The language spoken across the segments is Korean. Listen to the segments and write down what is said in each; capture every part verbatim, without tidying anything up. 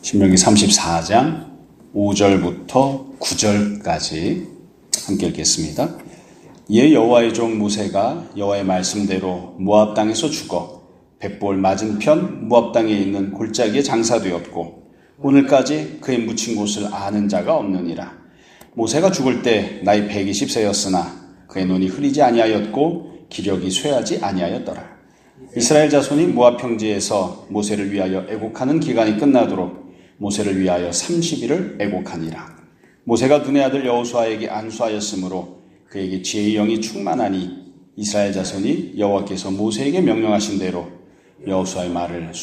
신명기 삼십사 장 오 절부터 구 절까지 함께 읽겠습니다. 이에 여호와의 종 모세가 여호와의 말씀대로 모압 땅에서 죽어 벳볼 맞은편 모압 땅에 있는 골짜기에 장사되었고 오늘까지 그의 묻힌 곳을 아는 자가 없느니라. 모세가 죽을 때 나이 백이십 세였으나 그의 눈이 흐리지 아니하였고 기력이 쇠하지 아니하였더라. 이스라엘 자손이 모압 평지에서 모세를 위하여 애곡하는 기간이 끝나도록 모세를 위하여 삼십 일을 애곡하니라. 모세가 눈의 아들 여호수아에게 안수하였으므로 그에게 지혜의 영이 충만하니 이스라엘 자손이 여호와께서 모세에게 명령하신 대로 여호수아의 말을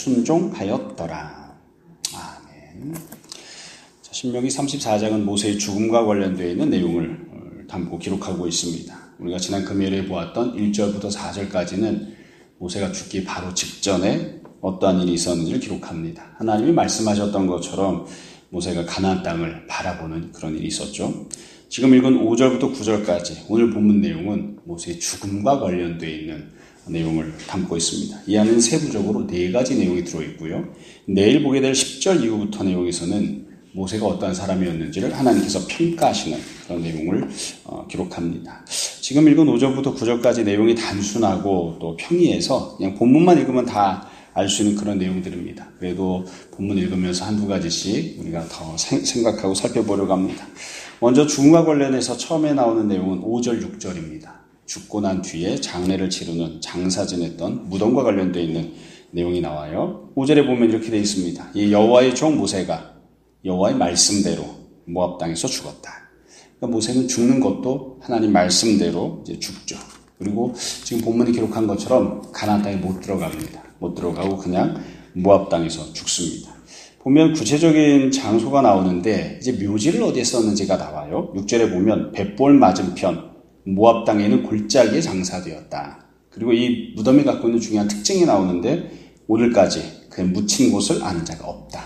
순종하였더라. 아멘. 자, 신명기 삼십사 장은 모세의 죽음과 관련되어 있는 내용을 담고 기록하고 있습니다. 우리가 지난 금요일에 보았던 일 절부터 사 절까지는 모세가 죽기 바로 직전에 어떠한 일이 있었는지를 기록합니다. 하나님이 말씀하셨던 것처럼 모세가 가나안 땅을 바라보는 그런 일이 있었죠. 지금 읽은 오 절부터 구 절까지 오늘 본문 내용은 모세의 죽음과 관련되어 있는 내용을 담고 있습니다. 이 안에는 세부적으로 네 가지 내용이 들어있고요. 내일 보게 될 십 절 이후부터 내용에서는 모세가 어떠한 사람이었는지를 하나님께서 평가하시는 그런 내용을 어, 기록합니다. 지금 읽은 오 절부터 구 절까지 내용이 단순하고 또 평이해서 그냥 본문만 읽으면 다 알 수 있는 그런 내용들입니다. 그래도 본문 읽으면서 한두 가지씩 우리가 더 생, 생각하고 살펴보려고 합니다. 먼저 죽음과 관련해서 처음에 나오는 내용은 오 절, 육 절입니다. 죽고 난 뒤에 장례를 치르는 장사 지냈던 무덤과 관련되어 있는 내용이 나와요. 오 절에 보면 이렇게 되어 있습니다. 이 여호와의 종 모세가 여호와의 말씀대로 모압 땅에서 죽었다. 그러니까 모세는 죽는 것도 하나님 말씀대로 이제 죽죠. 그리고 지금 본문이 기록한 것처럼 가나안 땅에 못 들어갑니다. 못 들어가고 그냥 모압 땅에서 죽습니다. 보면 구체적인 장소가 나오는데 이제 묘지를 어디에 썼는지가 나와요. 육 절에 보면 벳볼 맞은편 모압 땅에 있는 골짜기에 장사되었다. 그리고 이 무덤이 갖고 있는 중요한 특징이 나오는데 오늘까지 그의 묻힌 곳을 아는 자가 없다.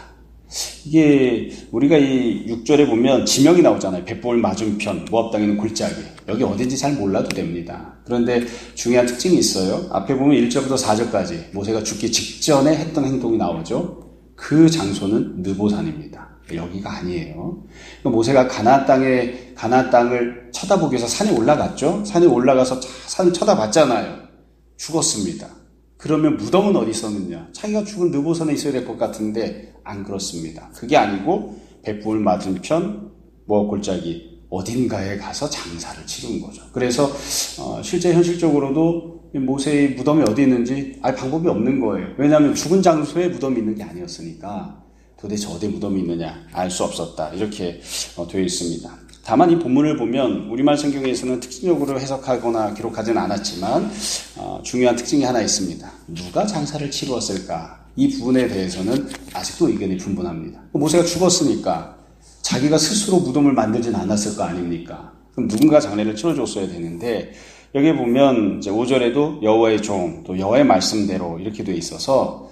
이게 우리가 이 육 절에 보면 지명이 나오잖아요. 벳볼 맞은편 모압 땅에 있는 골짜기. 여기 어딘지 잘 몰라도 됩니다. 그런데 중요한 특징이 있어요. 앞에 보면 일 절부터 사 절까지 모세가 죽기 직전에 했던 행동이 나오죠. 그 장소는 느보산입니다. 여기가 아니에요. 모세가 가나안 땅에 가나안 땅을 쳐다보기 위해서 산에 올라갔죠. 산에 올라가서 산을 쳐다봤잖아요. 죽었습니다. 그러면 무덤은 어디 있었느냐? 자기가 죽은 느보산에 있어야 될 것 같은데 안 그렇습니다. 그게 아니고 벳볼 맞은편 모압 골짜기 어딘가에 가서 장사를 치른 거죠. 그래서 어, 실제 현실적으로도 모세의 무덤이 어디 있는지 알 방법이 없는 거예요. 왜냐하면 죽은 장소에 무덤이 있는 게 아니었으니까 도대체 어디에 무덤이 있느냐 알 수 없었다. 이렇게 어, 되어 있습니다. 다만 이 본문을 보면 우리말 성경에서는 특징적으로 해석하거나 기록하지는 않았지만 어, 중요한 특징이 하나 있습니다. 누가 장사를 치루었을까? 이 부분에 대해서는 아직도 의견이 분분합니다. 모세가 죽었으니까 자기가 스스로 무덤을 만들진 않았을 거 아닙니까? 그럼 누군가 장례를 치러줬어야 되는데 여기 보면 이제 오 절에도 여호와의 종, 또 여호와의 말씀대로 이렇게 되어 있어서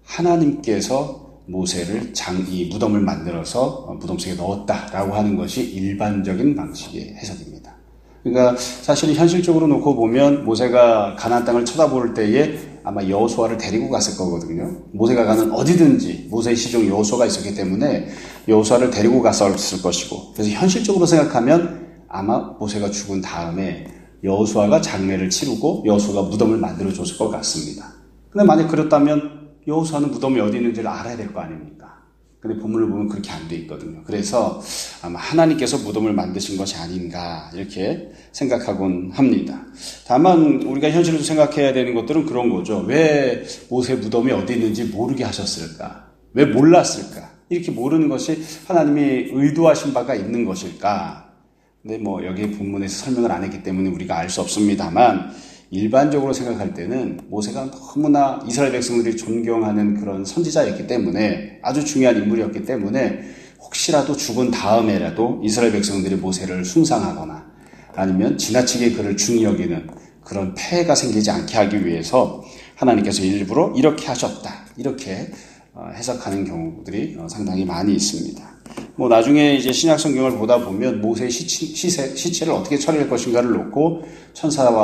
하나님께서 모세를 장, 이 무덤을 만들어서 무덤 속에 넣었다라고 하는 것이 일반적인 방식의 해석입니다. 그러니까 사실 현실적으로 놓고 보면 모세가 가나안 땅을 쳐다볼 때에 아마 여호수아를 데리고 갔을 거거든요. 모세가 가는 어디든지 모세의 시종 여호수아가 있었기 때문에 여호수아를 데리고 갔을 것이고, 그래서 현실적으로 생각하면 아마 모세가 죽은 다음에 여호수아가 장례를 치르고 여호수아가 무덤을 만들어줬을 것 같습니다. 근데 만약 그렇다면 여호수아는 무덤이 어디 있는지를 알아야 될 거 아닙니까? 근데 본문을 보면 그렇게 안 돼 있거든요. 그래서 아마 하나님께서 무덤을 만드신 것이 아닌가 이렇게 생각하곤 합니다. 다만 우리가 현실로 생각해야 되는 것들은 그런 거죠. 왜 모세 무덤이 어디 있는지 모르게 하셨을까? 왜 몰랐을까? 이렇게 모르는 것이 하나님이 의도하신 바가 있는 것일까? 근데 뭐 여기 본문에서 설명을 안 했기 때문에 우리가 알 수 없습니다만 일반적으로 생각할 때는 모세가 너무나 이스라엘 백성들이 존경하는 그런 선지자였기 때문에 아주 중요한 인물이었기 때문에 혹시라도 죽은 다음에라도 이스라엘 백성들이 모세를 숭상하거나 아니면 지나치게 그를 중히 여기는 그런 폐해가 생기지 않게 하기 위해서 하나님께서 일부러 이렇게 하셨다. 이렇게 해석하는 경우들이 상당히 많이 있습니다. 뭐 나중에 이제 신약 성경을 보다 보면 모세의 시체, 시체, 시체를 어떻게 처리할 것인가를 놓고 천사와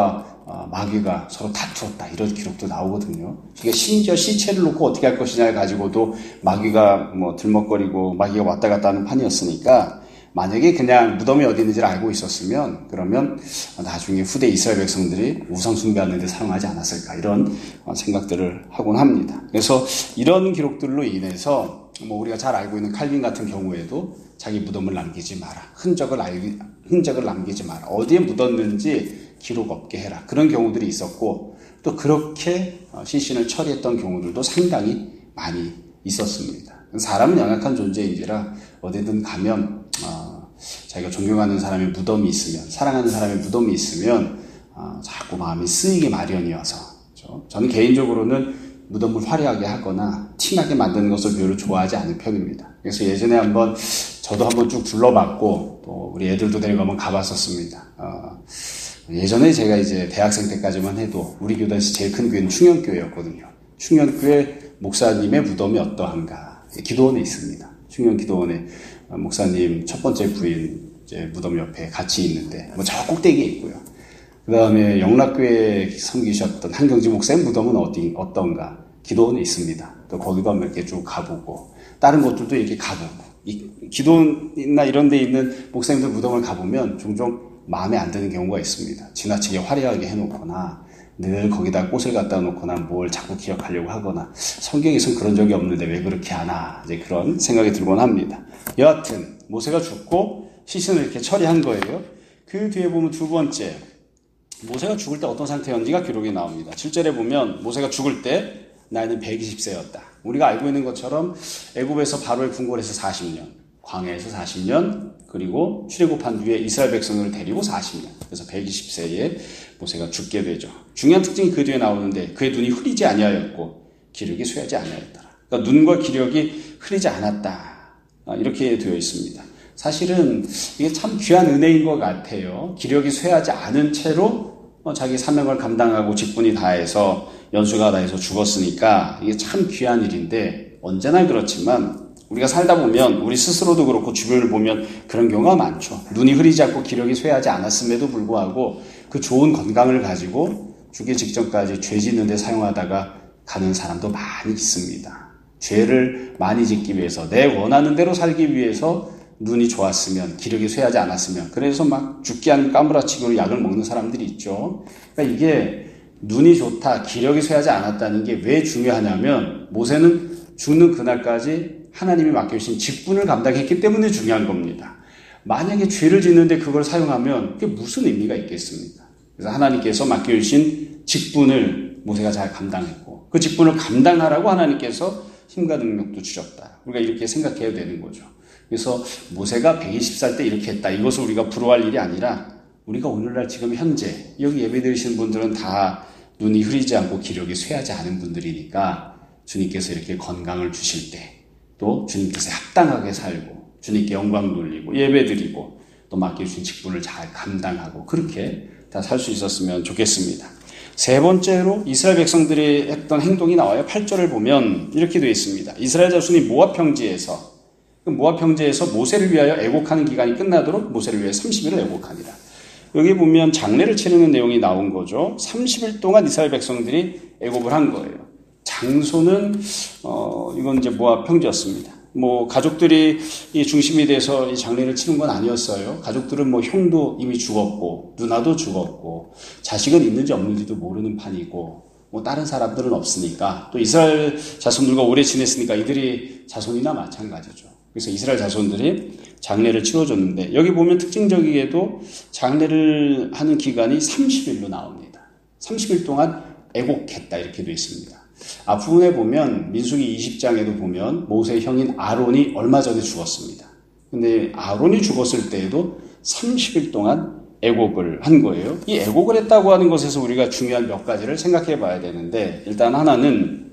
마귀가 서로 다투었다 이런 기록도 나오거든요. 이게 심지어 시체를 놓고 어떻게 할 것이냐를 가지고도 마귀가 뭐 들먹거리고 마귀가 왔다 갔다 하는 판이었으니까 만약에 그냥 무덤이 어디 있는지를 알고 있었으면 그러면 나중에 후대 이스라엘 백성들이 우상 숭배하는 데 사용하지 않았을까 이런 생각들을 하곤 합니다. 그래서 이런 기록들로 인해서 뭐 우리가 잘 알고 있는 칼빈 같은 경우에도 자기 무덤을 남기지 마라. 흔적을 알기, 흔적을 남기지 마라. 어디에 묻었는지 기록 없게 해라. 그런 경우들이 있었고 또 그렇게 시신을 처리했던 경우들도 상당히 많이 있었습니다. 사람은 연약한 존재인지라 어디든 가면 어, 자기가 존경하는 사람의 무덤이 있으면 사랑하는 사람의 무덤이 있으면 어, 자꾸 마음이 쓰이기 마련이어서 그렇죠? 저는 개인적으로는 무덤을 화려하게 하거나 티나게 만드는 것을 별로 좋아하지 않는 편입니다. 그래서 예전에 한번 저도 한번 쭉 둘러봤고 또 우리 애들도 데리고 한번 가봤었습니다. 어, 예전에 제가 이제 대학생 때까지만 해도 우리 교단에서 제일 큰 교회는 충현교회였거든요. 충현교회 목사님의 무덤이 어떠한가 기도원에 있습니다. 충현 기도원에 목사님 첫 번째 부인 이제 무덤 옆에 같이 있는데 뭐 저 꼭대기에 있고요. 그 다음에 영락교회 섬기셨던 한경지 목사님 무덤은 어디 어떤가 기도원에 있습니다. 또 거기도 한번 이렇게 쭉 가보고 다른 곳들도 이렇게 가보고 이 기도원이나 이런 데 있는 목사님들 무덤을 가보면 종종 마음에 안 드는 경우가 있습니다. 지나치게 화려하게 해놓거나 늘 거기다 꽃을 갖다 놓거나 뭘 자꾸 기억하려고 하거나 성경에서는 그런 적이 없는데 왜 그렇게 하나 이제 그런 생각이 들곤 합니다. 여하튼 모세가 죽고 시신을 이렇게 처리한 거예요. 그 뒤에 보면 두 번째 모세가 죽을 때 어떤 상태였는지가 기록이 나옵니다. 칠 절에 보면 모세가 죽을 때 나이는 백이십 세였다. 우리가 알고 있는 것처럼 애굽에서 바로의 궁궐에서 사십 년, 광야에서 사십 년, 그리고 출애굽한 뒤에 이스라엘 백성을 데리고 사십 년. 그래서 백이십 세에 모세가 죽게 되죠. 중요한 특징이 그 뒤에 나오는데 그의 눈이 흐리지 아니하였고 기력이 쇠하지 아니하였더라. 그러니까 눈과 기력이 흐리지 않았다. 이렇게 되어 있습니다. 사실은 이게 참 귀한 은혜인 것 같아요. 기력이 쇠하지 않은 채로 자기 사명을 감당하고 직분이 다해서 연수가 다해서 죽었으니까 이게 참 귀한 일인데 언제나 그렇지만 우리가 살다 보면 우리 스스로도 그렇고 주변을 보면 그런 경우가 많죠. 눈이 흐리지 않고 기력이 쇠하지 않았음에도 불구하고 그 좋은 건강을 가지고 죽기 직전까지 죄 짓는 데 사용하다가 가는 사람도 많이 있습니다. 죄를 많이 짓기 위해서 내 원하는 대로 살기 위해서 눈이 좋았으면 기력이 쇠하지 않았으면 그래서 막 죽기 한 까무라치기로 약을 먹는 사람들이 있죠. 그러니까 이게 눈이 좋다, 기력이 쇠하지 않았다는 게 왜 중요하냐면 모세는 죽는 그날까지 하나님이 맡겨주신 직분을 감당했기 때문에 중요한 겁니다. 만약에 죄를 짓는데 그걸 사용하면 그게 무슨 의미가 있겠습니까? 그래서 하나님께서 맡겨주신 직분을 모세가 잘 감당했고 그 직분을 감당하라고 하나님께서 힘과 능력도 주셨다. 우리가 이렇게 생각해야 되는 거죠. 그래서 모세가 백이십 살 때 이렇게 했다. 이것을 우리가 부러워할 일이 아니라 우리가 오늘날 지금 현재 여기 예배드리시는 분들은 다 눈이 흐리지 않고 기력이 쇠하지 않은 분들이니까 주님께서 이렇게 건강을 주실 때 또 주님께서 합당하게 살고 주님께 영광 돌리고 예배드리고 또 맡겨주신 직분을 잘 감당하고 그렇게 다 살 수 있었으면 좋겠습니다. 세 번째로 이스라엘 백성들이 했던 행동이 나와요. 팔 절을 보면 이렇게 되어 있습니다. 이스라엘 자손이 모압 평지에서 모압 평지에서 모세를 위하여 애곡하는 기간이 끝나도록 모세를 위해 삼십 일을 애곡하니라. 여기 보면 장례를 치르는 내용이 나온 거죠. 삼십 일 동안 이스라엘 백성들이 애곡을 한 거예요. 장소는 어 이건 이제 모압 평지였습니다. 뭐 가족들이 이 중심이 돼서 이 장례를 치른 건 아니었어요. 가족들은 뭐 형도 이미 죽었고 누나도 죽었고 자식은 있는지 없는지도 모르는 판이고 뭐 다른 사람들은 없으니까 또 이스라엘 자손들과 오래 지냈으니까 이들이 자손이나 마찬가지죠. 그래서 이스라엘 자손들이 장례를 치러줬는데 여기 보면 특징적이게도 장례를 하는 기간이 삼십 일로 나옵니다. 삼십 일 동안 애곡했다 이렇게 되어 있습니다. 앞부분에 보면 민수기 이십 장에도 보면 모세의 형인 아론이 얼마 전에 죽었습니다. 근데 아론이 죽었을 때에도 삼십 일 동안 애곡을 한 거예요. 이 애곡을 했다고 하는 것에서 우리가 중요한 몇 가지를 생각해 봐야 되는데 일단 하나는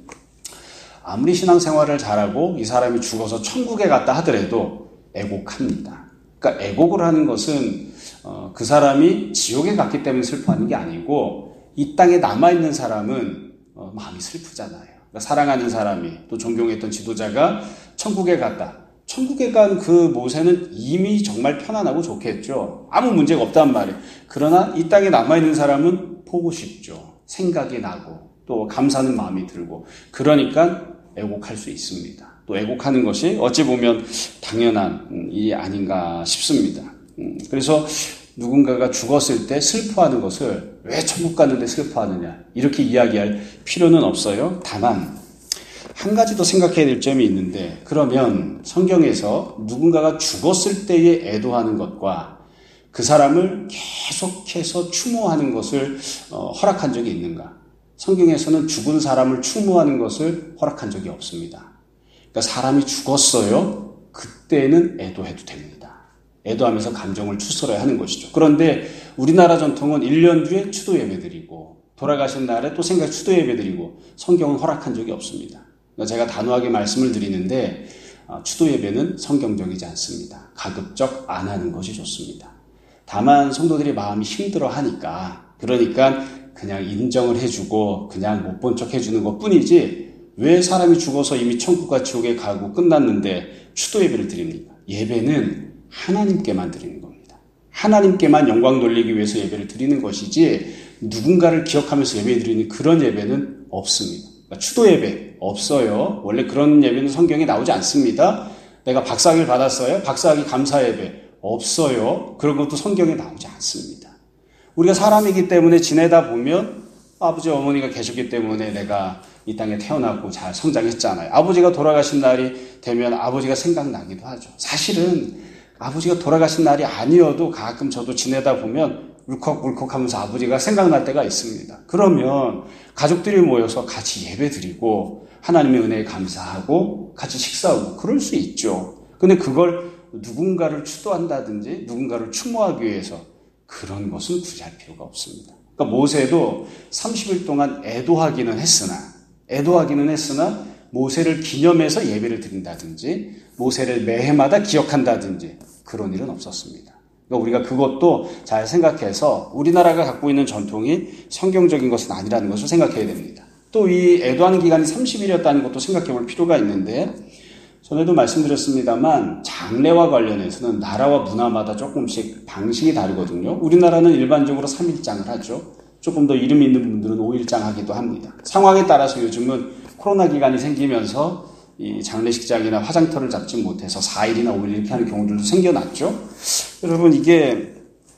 아무리 신앙생활을 잘하고 이 사람이 죽어서 천국에 갔다 하더라도 애곡합니다. 그러니까 애곡을 하는 것은 어, 그 사람이 지옥에 갔기 때문에 슬퍼하는 게 아니고 이 땅에 남아있는 사람은 어, 마음이 슬프잖아요. 그러니까 사랑하는 사람이 또 존경했던 지도자가 천국에 갔다. 천국에 간 그 모세는 이미 정말 편안하고 좋겠죠. 아무 문제가 없단 말이에요. 그러나 이 땅에 남아있는 사람은 보고 싶죠. 생각이 나고 또 감사하는 마음이 들고 그러니까 애곡할 수 있습니다. 또 애곡하는 것이 어찌 보면 당연한 일이 아닌가 싶습니다. 그래서 누군가가 죽었을 때 슬퍼하는 것을 왜 천국 갔는데 슬퍼하느냐 이렇게 이야기할 필요는 없어요. 다만 한 가지 더 생각해야 될 점이 있는데 그러면 성경에서 누군가가 죽었을 때에 애도하는 것과 그 사람을 계속해서 추모하는 것을 허락한 적이 있는가? 성경에서는 죽은 사람을 추모하는 것을 허락한 적이 없습니다. 그러니까 사람이 죽었어요. 그때는 애도해도 됩니다. 애도하면서 감정을 추스러야 하는 것이죠. 그런데 우리나라 전통은 일 년 뒤에 추도 예배드리고 돌아가신 날에 또 생각 추도 예배드리고 성경은 허락한 적이 없습니다. 그러니까 제가 단호하게 말씀을 드리는데 추도 예배는 성경적이지 않습니다. 가급적 안 하는 것이 좋습니다. 다만 성도들이 마음이 힘들어하니까 그러니까 그냥 인정을 해주고 그냥 못 본 척 해주는 것뿐이지 왜 사람이 죽어서 이미 천국과 지옥에 가고 끝났는데 추도 예배를 드립니까? 예배는 하나님께만 드리는 겁니다. 하나님께만 영광 돌리기 위해서 예배를 드리는 것이지 누군가를 기억하면서 예배 드리는 그런 예배는 없습니다. 그러니까 추도 예배 없어요. 원래 그런 예배는 성경에 나오지 않습니다. 내가 박사학위를 받았어요. 박사학위 감사 예배 없어요. 그런 것도 성경에 나오지 않습니다. 우리가 사람이기 때문에 지내다 보면 아버지 어머니가 계셨기 때문에 내가 이 땅에 태어나고 잘 성장했잖아요. 아버지가 돌아가신 날이 되면 아버지가 생각나기도 하죠. 사실은 아버지가 돌아가신 날이 아니어도 가끔 저도 지내다 보면 울컥울컥 하면서 아버지가 생각날 때가 있습니다. 그러면 가족들이 모여서 같이 예배 드리고 하나님의 은혜에 감사하고 같이 식사하고 그럴 수 있죠. 근데 그걸 누군가를 추도한다든지 누군가를 추모하기 위해서 그런 것은 굳이 할 필요가 없습니다. 그러니까 모세도 삼십 일 동안 애도하기는 했으나 애도하기는 했으나 모세를 기념해서 예배를 드린다든지 모세를 매해마다 기억한다든지 그런 일은 없었습니다. 그러니까 우리가 그것도 잘 생각해서 우리나라가 갖고 있는 전통이 성경적인 것은 아니라는 것을 생각해야 됩니다. 또 이 애도하는 기간이 삼십 일이었다는 것도 생각해 볼 필요가 있는데 전에도 말씀드렸습니다만 장례와 관련해서는 나라와 문화마다 조금씩 방식이 다르거든요. 우리나라는 일반적으로 삼 일장을 하죠. 조금 더 이름 있는 분들은 오 일장 하기도 합니다. 상황에 따라서 요즘은 코로나 기간이 생기면서 이 장례식장이나 화장터를 잡지 못해서 사 일이나 오 일 이렇게 하는 경우들도 생겨났죠. 여러분 이게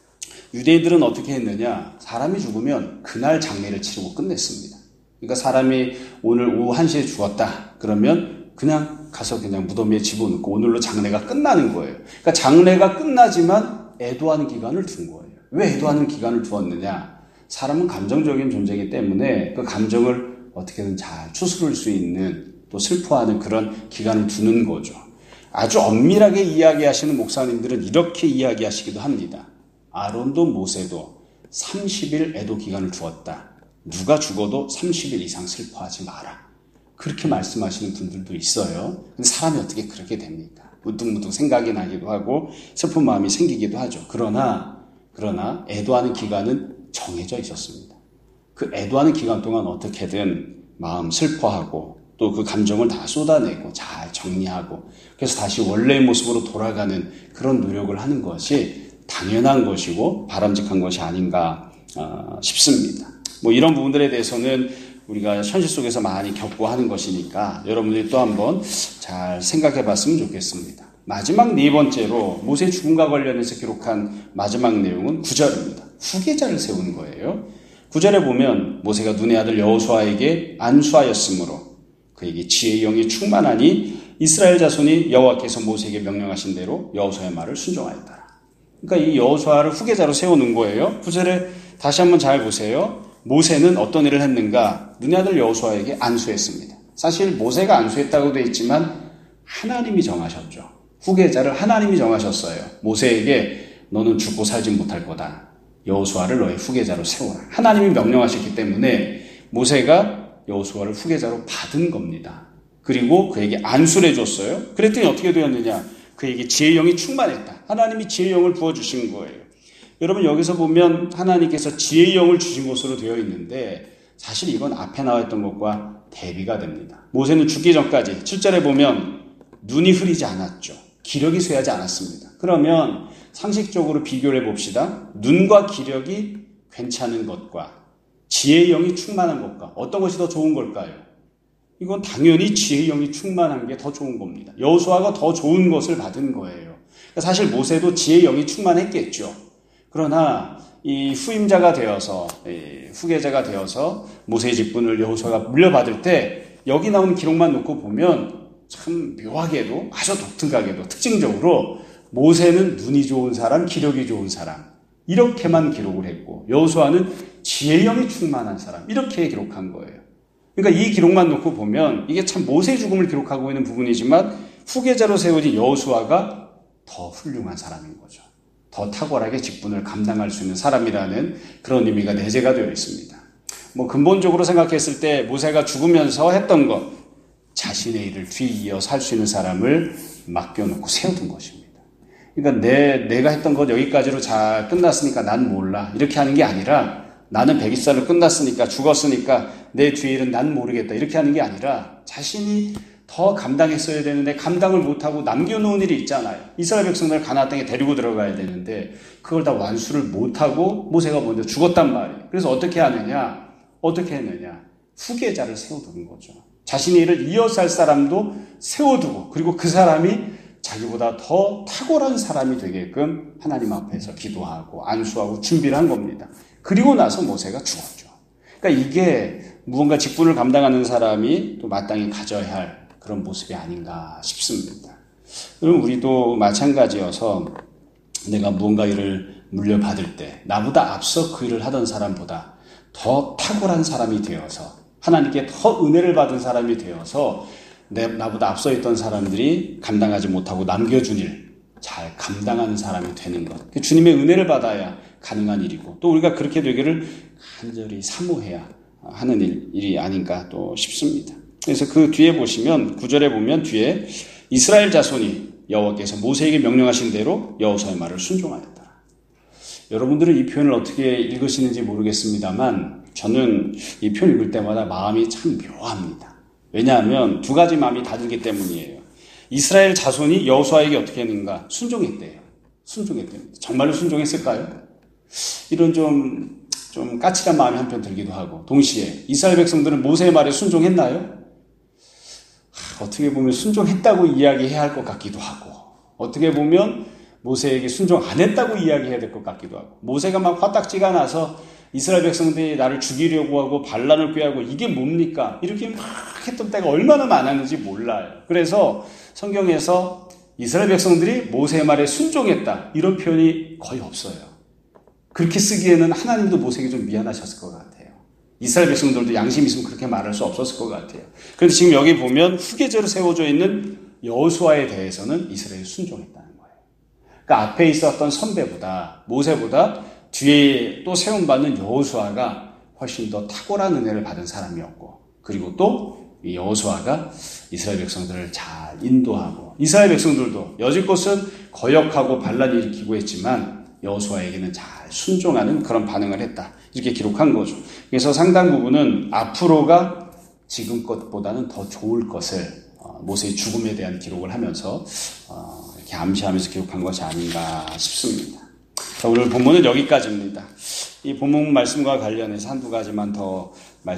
유대인들은 어떻게 했느냐. 사람이 죽으면 그날 장례를 치르고 끝냈습니다. 그러니까 사람이 오늘 오후 한 시에 죽었다. 그러면 그냥 가서 그냥 무덤에 집어넣고 오늘로 장례가 끝나는 거예요. 그러니까 장례가 끝나지만 애도하는 기간을 둔 거예요. 왜 애도하는 기간을 두었느냐. 사람은 감정적인 존재이기 때문에 그 감정을 어떻게든 잘 추스를 수 있는 또 슬퍼하는 그런 기간을 두는 거죠. 아주 엄밀하게 이야기하시는 목사님들은 이렇게 이야기하시기도 합니다. 아론도 모세도 삼십 일 애도 기간을 두었다. 누가 죽어도 삼십 일 이상 슬퍼하지 마라. 그렇게 말씀하시는 분들도 있어요. 근데 사람이 어떻게 그렇게 됩니까? 무뚱무뚱 생각이 나기도 하고 슬픈 마음이 생기기도 하죠. 그러나 그러나 애도하는 기간은 정해져 있었습니다. 그 애도하는 기간 동안 어떻게든 마음 슬퍼하고 또 그 감정을 다 쏟아내고 잘 정리하고 그래서 다시 원래의 모습으로 돌아가는 그런 노력을 하는 것이 당연한 것이고 바람직한 것이 아닌가 싶습니다. 뭐 이런 부분들에 대해서는 우리가 현실 속에서 많이 겪고 하는 것이니까 여러분들이 또 한번 잘 생각해 봤으면 좋겠습니다. 마지막 네 번째로 모세 죽음과 관련해서 기록한 마지막 내용은 구 절입니다. 후계자를 세우는 거예요. 구 절에 보면 모세가 눈의 아들 여호수아에게 안수하였으므로 그에게 지혜의 영이 충만하니 이스라엘 자손이 여호와께서 모세에게 명령하신 대로 여호수아의 말을 순종하였더라. 그러니까 이 여호수아를 후계자로 세우는 거예요. 구 절에 다시 한번 잘 보세요. 모세는 어떤 일을 했는가? 눈의 아들 여호수아에게 안수했습니다. 사실 모세가 안수했다고 되어 있지만 하나님이 정하셨죠. 후계자를 하나님이 정하셨어요. 모세에게 너는 죽고 살지 못할 거다. 여호수아를 너의 후계자로 세워라. 하나님이 명령하셨기 때문에 모세가 여호수아를 후계자로 받은 겁니다. 그리고 그에게 안수를 해줬어요. 그랬더니 어떻게 되었느냐? 그에게 지혜의 영이 충만했다. 하나님이 지혜의 영을 부어주신 거예요. 여러분 여기서 보면 하나님께서 지혜의 영을 주신 것으로 되어 있는데 사실 이건 앞에 나와 있던 것과 대비가 됩니다. 모세는 죽기 전까지 칠 절에 보면 눈이 흐리지 않았죠. 기력이 쇠하지 않았습니다. 그러면 상식적으로 비교를 해봅시다. 눈과 기력이 괜찮은 것과 지혜의 영이 충만한 것과 어떤 것이 더 좋은 걸까요? 이건 당연히 지혜의 영이 충만한 게 더 좋은 겁니다. 여호수아가 더 좋은 것을 받은 거예요. 사실 모세도 지혜의 영이 충만했겠죠. 그러나 이 후임자가 되어서 후계자가 되어서 모세의 직분을 여호수아가 물려받을 때 여기 나온 기록만 놓고 보면 참 묘하게도 아주 독특하게도 특징적으로 모세는 눈이 좋은 사람, 기력이 좋은 사람 이렇게만 기록을 했고 여호수아는 지혜의 영이 충만한 사람 이렇게 기록한 거예요. 그러니까 이 기록만 놓고 보면 이게 참 모세의 죽음을 기록하고 있는 부분이지만 후계자로 세워진 여호수아가 더 훌륭한 사람인 거죠. 더 탁월하게 직분을 감당할 수 있는 사람이라는 그런 의미가 내재가 되어 있습니다. 뭐 근본적으로 생각했을 때 모세가 죽으면서 했던 것, 자신의 일을 뒤이어서 할 수 있는 사람을 맡겨놓고 세워둔 것입니다. 그러니까 내, 내가 했던 것 여기까지로 잘 끝났으니까 난 몰라 이렇게 하는 게 아니라 나는 백이 살로 끝났으니까 죽었으니까 내 뒤의 일은 난 모르겠다 이렇게 하는 게 아니라 자신이 더 감당했어야 되는데 감당을 못하고 남겨놓은 일이 있잖아요. 이스라엘 백성들을 가나안 땅에 데리고 들어가야 되는데 그걸 다 완수를 못하고 모세가 먼저 죽었단 말이에요. 그래서 어떻게 하느냐? 어떻게 했느냐? 후계자를 세워두는 거죠. 자신의 일을 이어서 할 사람도 세워두고 그리고 그 사람이 자기보다 더 탁월한 사람이 되게끔 하나님 앞에서 기도하고 안수하고 준비를 한 겁니다. 그리고 나서 모세가 죽었죠. 그러니까 이게 무언가 직분을 감당하는 사람이 또 마땅히 가져야 할 그런 모습이 아닌가 싶습니다. 그럼 우리도 마찬가지여서 내가 무언가 일을 물려받을 때 나보다 앞서 그 일을 하던 사람보다 더 탁월한 사람이 되어서 하나님께 더 은혜를 받은 사람이 되어서 내, 나보다 앞서 있던 사람들이 감당하지 못하고 남겨준 일 잘 감당하는 사람이 되는 것. 주님의 은혜를 받아야 가능한 일이고 또 우리가 그렇게 되기를 간절히 사모해야 하는 일, 일이 아닌가 또 싶습니다. 그래서 그 뒤에 보시면 구절에 보면 뒤에 이스라엘 자손이 여호와께서 모세에게 명령하신 대로 여호수아의 말을 순종하였다. 여러분들은 이 표현을 어떻게 읽으시는지 모르겠습니다만 저는 이 표현 읽을 때마다 마음이 참 묘합니다. 왜냐하면 두 가지 마음이 다 들기 때문이에요. 이스라엘 자손이 여호수아에게 어떻게 했는가? 순종했대요. 순종했대요. 정말로 순종했을까요? 이런 좀, 좀 까칠한 마음이 한편 들기도 하고 동시에 이스라엘 백성들은 모세의 말에 순종했나요? 하, 어떻게 보면 순종했다고 이야기해야 할 것 같기도 하고 어떻게 보면 모세에게 순종 안 했다고 이야기해야 될 것 같기도 하고 모세가 막 화딱지가 나서 이스라엘 백성들이 나를 죽이려고 하고 반란을 꾀하고 이게 뭡니까? 이렇게 막 했던 때가 얼마나 많았는지 몰라요. 그래서 성경에서 이스라엘 백성들이 모세의 말에 순종했다 이런 표현이 거의 없어요. 그렇게 쓰기에는 하나님도 모세에게 좀 미안하셨을 것 같아요. 이스라엘 백성들도 양심 있으면 그렇게 말할 수 없었을 것 같아요. 그런데 지금 여기 보면 후계자로 세워져 있는 여호수아에 대해서는 이스라엘이 순종했다는 거예요. 그러니까 앞에 있었던 선배보다 모세보다 뒤에 또 세움받는 여호수아가 훨씬 더 탁월한 은혜를 받은 사람이었고 그리고 또 이 여호수아가 이스라엘 백성들을 잘 인도하고 이스라엘 백성들도 여지껏은 거역하고 반란을 일으키고 했지만 여호수아에게는 잘 순종하는 그런 반응을 했다. 이렇게 기록한 거죠. 그래서 상당 부분은 앞으로가 지금 것보다는 더 좋을 것을 모세의 죽음에 대한 기록을 하면서 이렇게 암시하면서 기록한 것이 아닌가 싶습니다. 자, 오늘 본문은 여기까지입니다. 이 본문 말씀과 관련해서 한두 가지만 더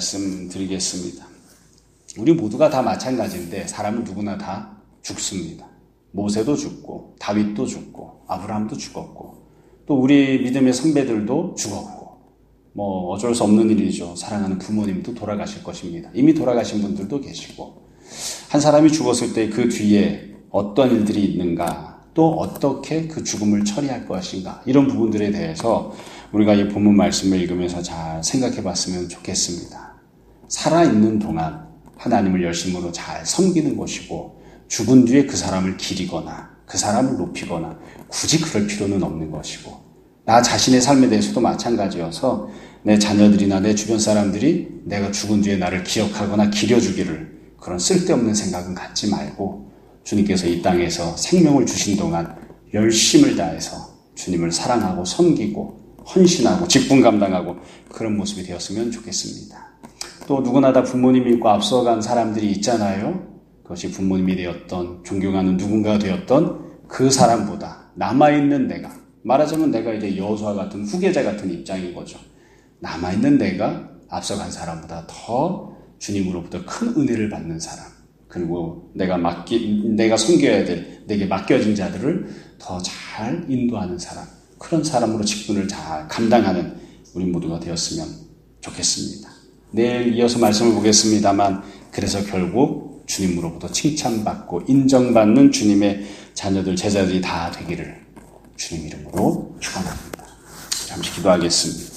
말씀드리겠습니다. 우리 모두가 다 마찬가지인데 사람은 누구나 다 죽습니다. 모세도 죽고 다윗도 죽고 아브라함도 죽었고 또 우리 믿음의 선배들도 죽었고 뭐 어쩔 수 없는 일이죠. 사랑하는 부모님도 돌아가실 것입니다. 이미 돌아가신 분들도 계시고 한 사람이 죽었을 때 그 뒤에 어떤 일들이 있는가 또 어떻게 그 죽음을 처리할 것인가 이런 부분들에 대해서 우리가 이 본문 말씀을 읽으면서 잘 생각해 봤으면 좋겠습니다. 살아있는 동안 하나님을 열심으로 잘 섬기는 것이고 죽은 뒤에 그 사람을 기리거나 그 사람을 높이거나 굳이 그럴 필요는 없는 것이고 나 자신의 삶에 대해서도 마찬가지여서 내 자녀들이나 내 주변 사람들이 내가 죽은 뒤에 나를 기억하거나 기려주기를 그런 쓸데없는 생각은 갖지 말고 주님께서 이 땅에서 생명을 주신 동안 열심을 다해서 주님을 사랑하고 섬기고 헌신하고 직분 감당하고 그런 모습이 되었으면 좋겠습니다. 또 누구나 다 부모님이 있고 앞서간 사람들이 있잖아요. 그것이 부모님이 되었던 존경하는 누군가가 되었던 그 사람보다 남아있는 내가 말하자면 내가 이제 여호수아 같은 후계자 같은 입장인 거죠. 남아있는 내가 앞서간 사람보다 더 주님으로부터 큰 은혜를 받는 사람, 그리고 내가 맡기, 내가 섬겨야 될, 내게 맡겨진 자들을 더 잘 인도하는 사람, 그런 사람으로 직분을 잘 감당하는 우리 모두가 되었으면 좋겠습니다. 내일 이어서 말씀을 보겠습니다만, 그래서 결국 주님으로부터 칭찬받고 인정받는 주님의 자녀들, 제자들이 다 되기를 주님 이름으로 축원합니다. 잠시 기도하겠습니다.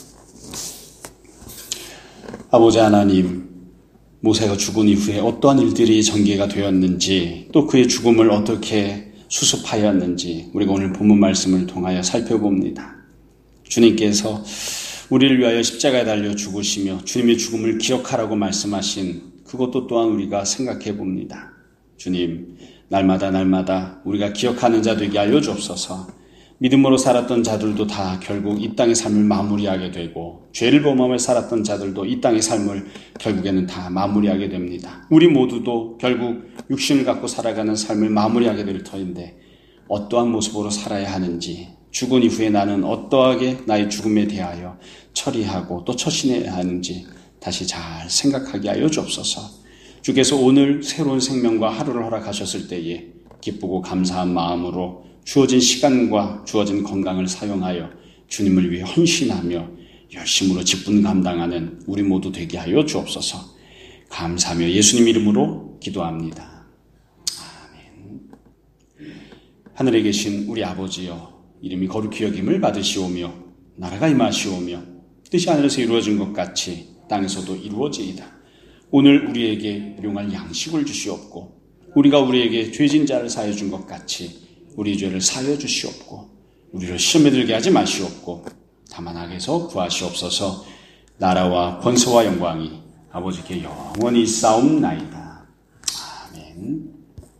아버지 하나님, 모세가 죽은 이후에 어떠한 일들이 전개가 되었는지, 또 그의 죽음을 어떻게 수습하였는지 우리가 오늘 본문 말씀을 통하여 살펴봅니다. 주님께서 우리를 위하여 십자가에 달려 죽으시며 주님의 죽음을 기억하라고 말씀하신 그것도 또한 우리가 생각해 봅니다. 주님, 날마다 날마다 우리가 기억하는 자 되게 알려주옵소서. 믿음으로 살았던 자들도 다 결국 이 땅의 삶을 마무리하게 되고, 죄를 범하며 살았던 자들도 이 땅의 삶을 결국에는 다 마무리하게 됩니다. 우리 모두도 결국 육신을 갖고 살아가는 삶을 마무리하게 될 터인데, 어떠한 모습으로 살아야 하는지, 죽은 이후에 나는 어떠하게 나의 죽음에 대하여 처리하고 또 처신해야 하는지 다시 잘 생각하게 하여 주옵소서. 주께서 오늘 새로운 생명과 하루를 허락하셨을 때에 기쁘고 감사한 마음으로 주어진 시간과 주어진 건강을 사용하여 주님을 위해 헌신하며 열심으로 직분 감당하는 우리 모두 되게 하여 주옵소서. 감사하며 예수님 이름으로 기도합니다. 아멘. 하늘에 계신 우리 아버지여, 이름이 거룩히 여김을 받으시오며 나라가 임하시오며 뜻이 하늘에서 이루어진 것 같이 땅에서도 이루어지이다. 오늘 우리에게 일용할 양식을 주시옵고, 우리가 우리에게 죄진 자를 사하여 준 것 같이 우리 죄를 사하여 주시옵고, 우리를 시험에 들게 하지 마시옵고, 다만 악에서 구하시옵소서. 나라와 권세와 영광이 아버지께 영원히 있사옵나이다.